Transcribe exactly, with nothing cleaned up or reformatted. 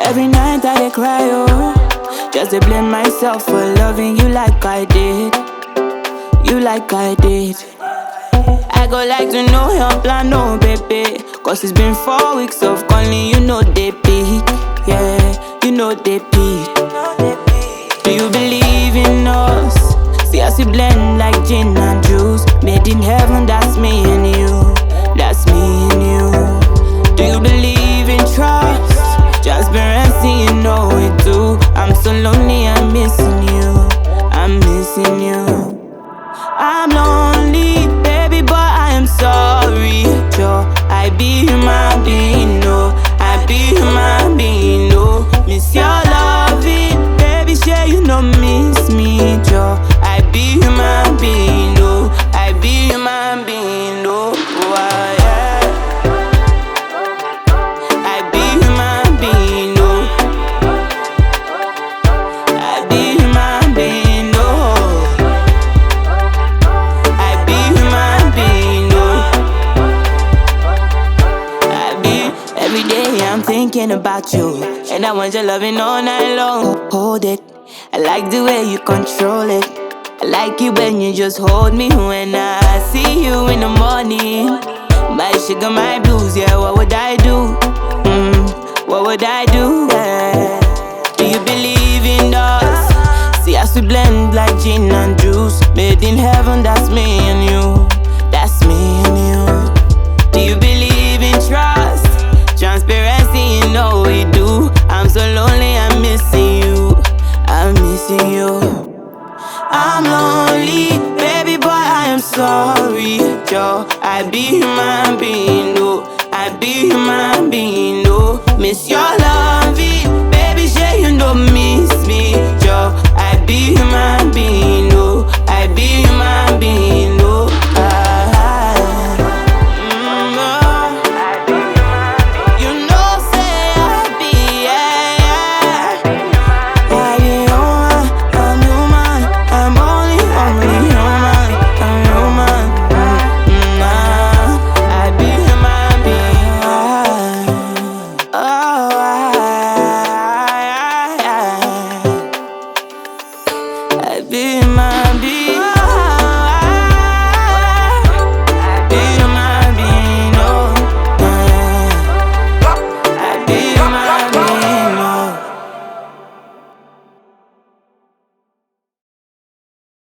Every night I dey cry, oh, just to blame myself for loving you like I did, you like I did. I go like to know your plan, oh baby, cause it's been four weeks of calling, you know they peak, yeah, you know they peak. Do you believe in us? See us we blend like gin and juice, made in heaven, that's me and you, that's me and you. Do you believe in trust? Transparency, you know it too. I'm so lonely, I'm missing you, I'm missing you. I'm lonely, baby, but I am sorry, Joe. I be human being, no. I be human being, no. Miss your loving, baby, sure you know miss me, Joe. I be human being, no. I be human being, no. Oh, yeah. I be human being, no. I be human being, no. I be human being, no. I be every day I'm thinking about you, and I want your loving all night long. Hold it, I like the way you control it. I like it when you just hold me when I see you in the morning. My sugar, my blues, yeah, what would I do? Mm, what would I do? Yeah. Do you believe in us? See us we blend like gin and juice, made in heaven, that's me and you, that's me and you. Do you believe in trust? Transparency, you know we do. I'm so lonely, I'm missing you, I'm missing you. I'm lonely, baby, but I am sorry, Joe. I be human being, no. I be human being, no. Miss your love.